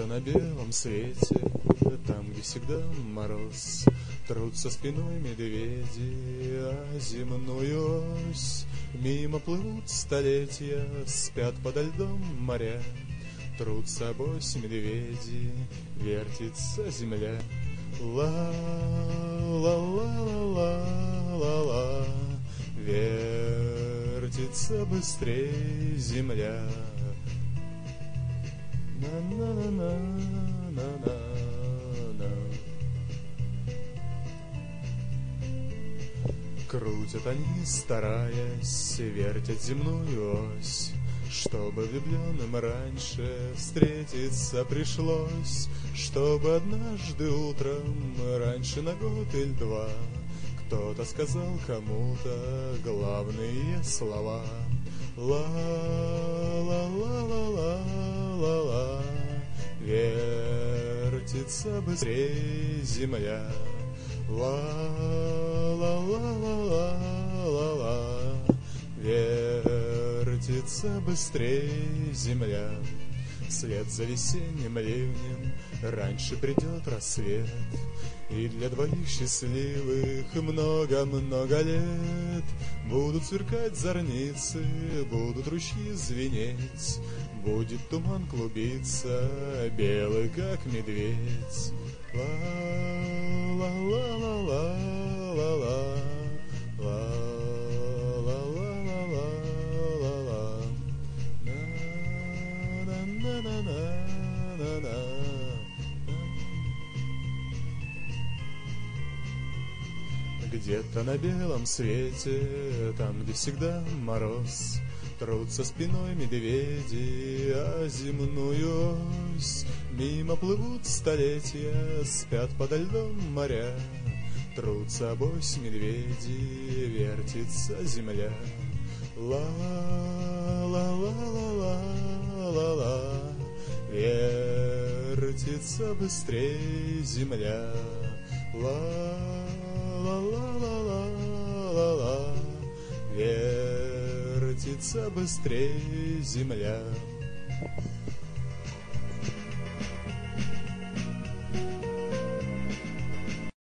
Где-то на белом свете, там, где всегда мороз, трутся спиной медведи, а земную ось мимо плывут столетия, спят подо льдом моря. Трутся ось медведи, вертится земля. Ла-ла-ла-ла-ла-ла, вертится быстрей земля. На-на-на-на-на-на. Крутят они, стараясь, вертят земную ось, чтобы влюбленным раньше встретиться пришлось, чтобы однажды утром, раньше на год или два, кто-то сказал кому-то главные слова. Ла-ла-ла-ла-ла-ла, вертится быстрей земля. Ла-ла-ла-ла-ла-ла, вертится быстрей земля. Вслед за весенним ливнем раньше придет рассвет, и для двоих счастливых много-много лет будут сверкать зорницы, будут ручьи звенеть, будет туман клубиться, белый как медведь. Ла-ла-ла-ла-ла-ла, ла-ла-ла-ла-ла-ла, на-на-на-на-на-на. Где-то на белом свете, там, где всегда мороз, трутся спиной медведи, а земную ось мимо плывут столетия, спят подо льдом моря. Трутся ось медведи, вертится земля. Ла-ла-ла-ла-ла-ла, вертится быстрей земля. Ла-ла-ла-ла-ла-ла, вертится быстрей земля.